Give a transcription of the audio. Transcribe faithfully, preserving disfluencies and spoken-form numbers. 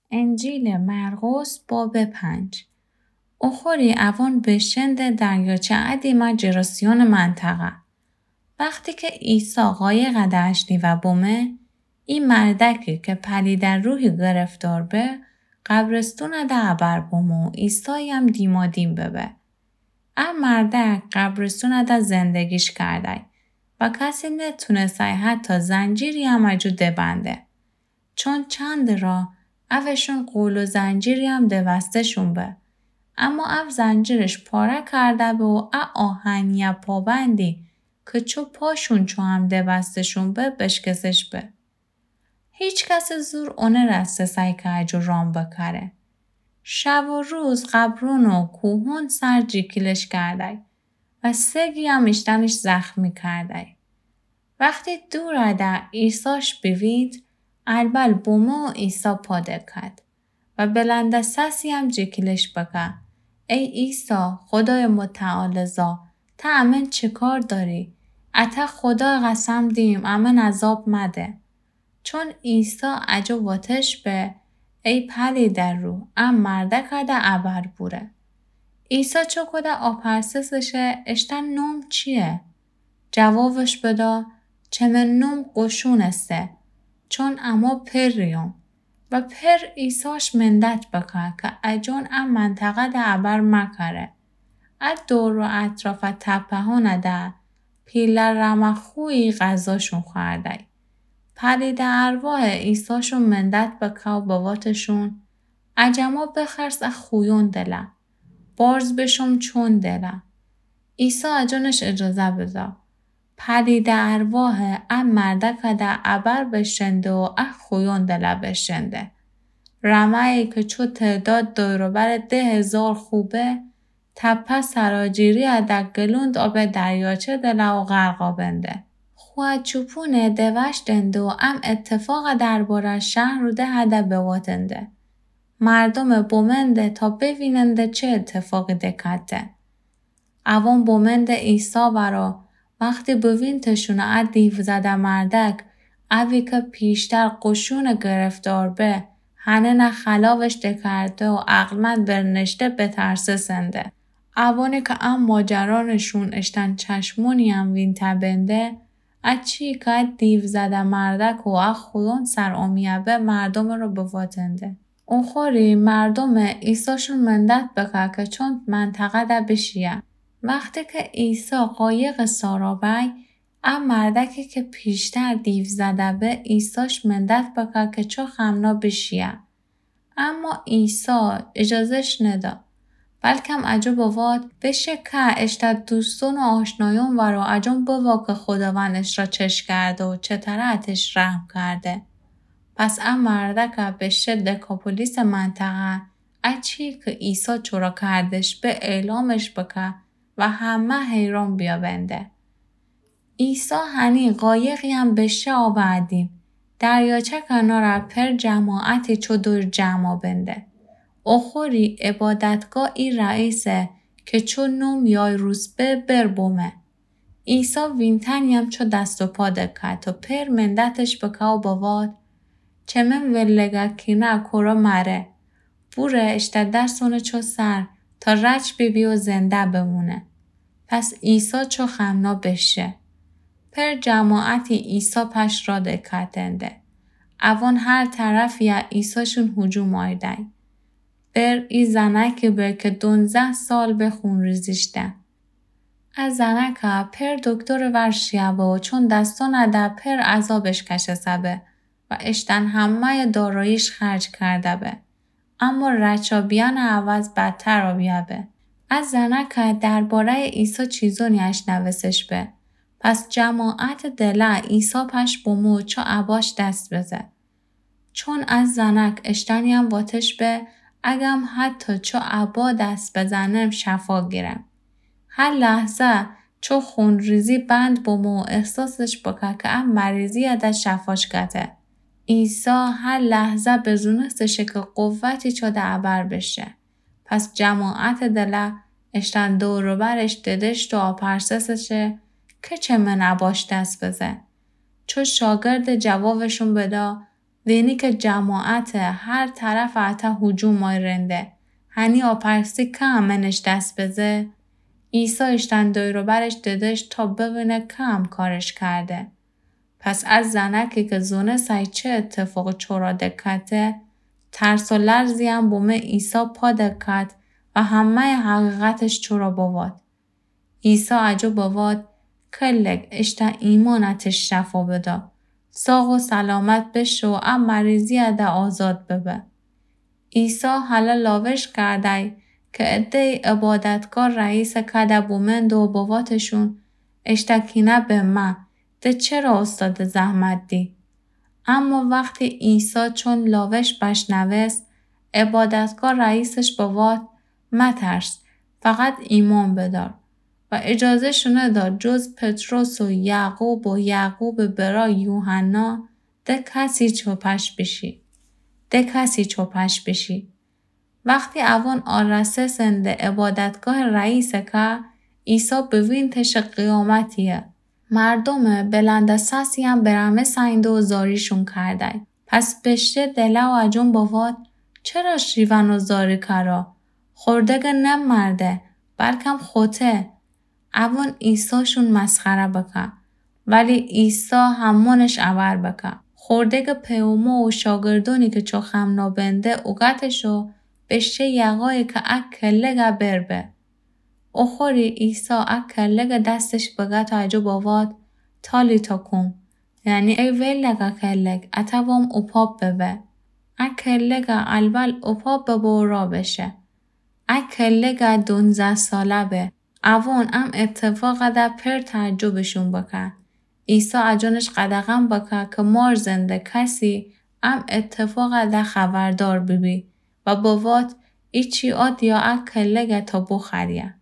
انجیل مرقس باب پنج. اخوری اوان بشند دریاچه ادیما جراسیون منطقه. وقتی که عیسی قایق داشتی و بومه، این مردکی که پلید در روحی گرفتار به قبرستون ده عبر بومو عیسی هم دیمادیم ببه. ام مردک قبرستون ده زندگیش کرده و کسی نتونسته حتی زنجیری هم اجو ده بنده. چون چند را اوشون قول و زنجیری هم دوسته شون به. اما او زنجیرش پاره کرده به و ا آهنیه پابندی که چو پاشون چو هم دوسته شون به بشکسش به. هیچ کس زور اونه رسته سعی که اجو رام بکره. شب و روز قبرون و کوهون سر جیکیلش کرده و سگی هم اشتنش زخمی کرده. وقتی دور اده ایساش بوید، البل بومو ایسا پاده کد و بلنده سسی هم جیکیلش بکه. ای ایسا خدای متعال زا، تا امن چه کار داری؟ اتا خدا قسم دیم امن عذاب مده. چون ایسا اجو واتش به ای پلی در رو ام مرده کده عبر بوره. ایسا چو کده آپرسسشه اشتن نوم چیه؟ جوابش بدا چه من نوم قشونسته چون اما پریوم و پر ایساش مندت بکه که اجون ام منطقه ده عبر مکره. اد دور و اطراف تپه ها ده پیلر رمخوی غذاشون خورده. پلید ارواح ایساشون مندت بکه و بواتشون عجما بخرس خویون دله. بارز بشم چون دله. ایسا اجونش اجازه بدا. پلید ارواح ام مرده کده عبر بشنده و اخ خویون دله بشنده. رمهی که چو تعداد دوروبر ده هزار خوبه تپه سراجیری ادک گلوند آب دریاچه دله و غرقا بنده. خواه چوپونه دوش دنده و ام اتفاق درباره شهر رو ده هده بواتنده. مردم بومنده تا ببیننده چه اتفاقی دکته. اوان بومنده ایسا برا وقتی بوینتشونه اد دیو زده مردک اوی که پیشتر قشون گرفتار به هنه نه خلاوش دکرده و عقلمند برنشته بترسه سنده. اوانی که ام ماجرانشون اشتن چشمونی هم وین تبنده اد چی که اد دیو زده مردک و اخ خودون سر امیه به مردم رو بواتنده. اون خوری مردم ایساشون مندت بکه که چون منطقه ده بشیه. وقتی که ایسا قایق سارابی ام مردکی که پیشتر دیو زده به ایساش مندت بکه که چو خمنا بشیه. اما ایسا اجازش ندا. بلکم اجو بواد بشه که اشتد دوستون و آشنایون ورا اجون بوا که خداوندش را چش کرده و چطره اتش رحم کرده. پس ام مردک بشه دکاپولیس منطقه اچی که ایسا چورا کردش به اعلامش بکه و همه حیران بیابنده. ایسا هنی قایقی هم بشه آبادیم. دریاچه کنار پر جماعتی چو دور جمع بنده. اخوری عبادتگاه ای رئیسه که چو نوم یای روز به بر بومه. ایسا وینتنی هم چو دست و پا دکت و پر مندتش بکه و بواد چه من ولگکی نه کرا مره. بوره اشتد درسونه چو سر تا رچ بیبی و زنده بمونه. پس ایسا چو خمنا بشه. پر جماعتی ایسا پش را دکتنده. اوان هر طرف یا ایساشون هجوم آیده. بر ای زنکی به که دونزه سال به خون ریزیشته. از زنکه پر دکتر ورشیه و چون دستا نده پر عذابش کشه سبه و اشتن همه داراییش خرج کرده به. اما رچابیان عوض بدتر را بیابه. از زنکه درباره ایسا چیزونی اش نوسش به. پس جماعت دله ایسا پش بومو چو عباش دست بزه. چون از زنک اشتنی هم واتش به اگم حتی چو عبا دست بزنم شفا گیرم. هر لحظه چو خون ریزی بند بومو احساسش بکه که ام مریضی اده شفاش کته. ایسا هر لحظه بزونستشه که قوتی چو ده عبر بشه. پس جماعت دله اشتن دور برش ددشت و آپرسسشه که چه من عباش دست بزه. چو شاگرد جوابشون بدا وینی که جماعت هر طرف عتا هجوم رنده. هنی آپرسی که همنش دست بزه. عیسی اشتن دوی رو برش ددش تا ببینه که هم کارش کرده. پس از زنکی که زونه سای چه اتفاق چورا دکته، ترس و لرزی هم بومه عیسی پا دکت و همه حقیقتش چورا بواد. عیسی عجب بواد کلک اشتا ایمانتش شفا بدا. ساق و سلامت بشو ام مریضی اده آزاد ببه. عیسی حالا لاوش کرده که عده عبادتگار رئیس کده بومند و بواتشون اشتکینه به ما ده چرا استاد زحمت دی؟ اما وقتی عیسی چون لاوش بشنوست عبادتگار رئیسش بوات مترس فقط ایمان بدار و اجازه شونه داد جز پتروس و یعقوب و یعقوب برای یوحنا ده کسی چوپش بشی. ده کسی چوپش بشی. وقتی اوان آرسه سنده عبادتگاه رئیس که عیسی بوین تش قیامتیه. مردم بلند ساسی هم برمه سینده و زاریشون کرده. پس بشه دله و عجون بواد چرا شیون و زاری کرا؟ خوردگه نم مرده بلکم خوته. اوان عیساشون مسخره بکن. ولی عیسی همونش عبر بکن. خوردگه پیومو و شاگردونی که چو خم نابنده اوگتشو بشه یقایی که اک کلگه بربه. اخوری عیسی اک کلگه دستش بگه تا عجب آواد تالی تا کم. یعنی ای ویلگه کلگ اتوام اپاب ببه. اک کلگه البل اپاب ببورا بشه. اک کلگه دونزه ساله به. اوان ام اتفاق ده پر تعجبشون بکن. عیسی عجانش قدغم بکن که مار زنده کسی ام اتفاق ده خبردار ببی و بوات ایچی آد یا اک کلگه تا بخریه.